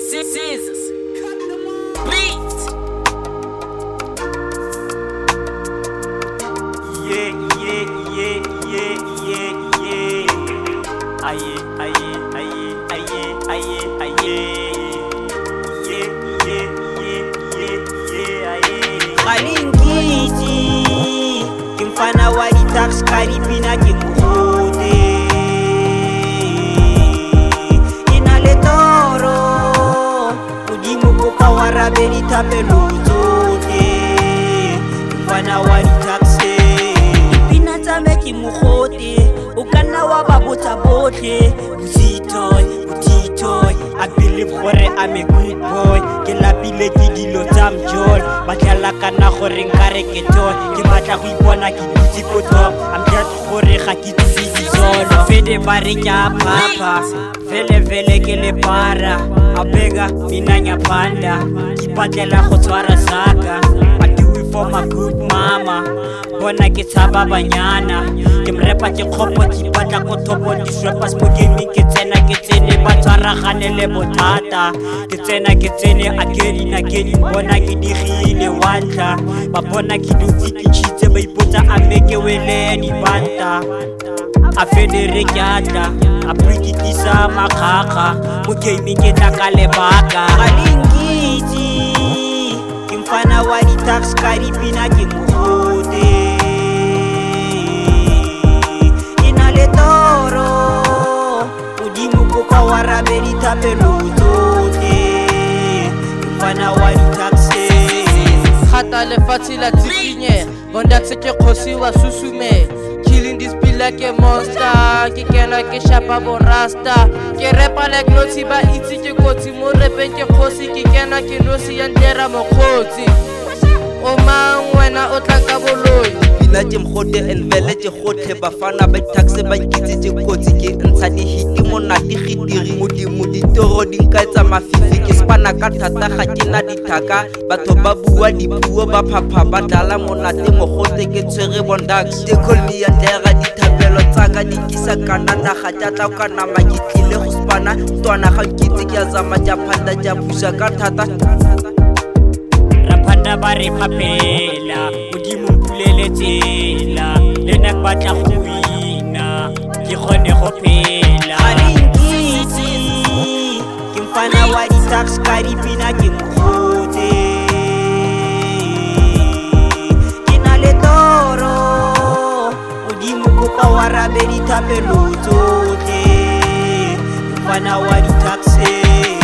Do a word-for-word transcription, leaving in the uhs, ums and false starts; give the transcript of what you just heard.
Scissors. Beat. Yeah, yeah, yeah, yeah, yeah, yeah. Aye, aye, aye, aye, aye, aye. Yeah, yeah, yeah, yeah, yeah, aye. Khalingiti, kimfana wali tax karibina kimkhode. Inale toro, mudimu kupa warabeli tapeluzote. Kimfana wali taxe. Ki mukhote ukana wa babota bote buzitoy butitoy I believe gore I'm a good boy ke lapile ke dilo tsa mjol batla kana gore nkare ke toy ke batla go ipona ke dutse ko top I'm just gore ga ke tsisi solo fede bare nya papa vele vele ke le para abega minanya panda ke batlela go tswara saka I do it for my good mama bona ke tshaba banyana ke mrepa ke khopo ke batla go thopo di swepas mo gaming ke tsena ke tsene ba tshwaragane le bothata ke tsena ke tsene again again bona ke digile wantla ba bona ke dutse ke tshitse ba ipotsa a meke wele di banta a federe kyatla a prikitisa makgakga mo gaming ke tla ka lebaka galingiti ke mfana wa di tax karipina ke mohode warabeli tapeluzote mfana wali taxi khata le fatsi la tsikinye bonda tseke khosi wa susume killing this bill like a monster ke kena ke shapa bo rasta ke repa like notsi ba itse ke kotsi mo repeng ke khosi ke kena ke nosi ya ndera mo khotsi o mang wena o tla ka boloi bina tse mkhode envele tse khothe bafana ba taxi ba nkitse tse kotsi ke ntsha di hiti monate gidiri modimo ditoro di nkaetsa mafifi ke spana ka thata ga ke na dithaka batho ba bua dipuo ba phapha ba dala monate mogode ke tshwere bondax they call me ya ndera dithapelo tsaka di kisa kana naga tla tla kana ma ke tlile go spana tswana ga nkitse ke azama ja phanda ja pusa ka thata rapanda bare phapela modimo mpulele tsela le nna batla go wina ke gone go phela galingiti ke mfana wa di tax karipina ke mkhode ke na le toro modimo kopa warabeli tapeluzote mfana wa di taxi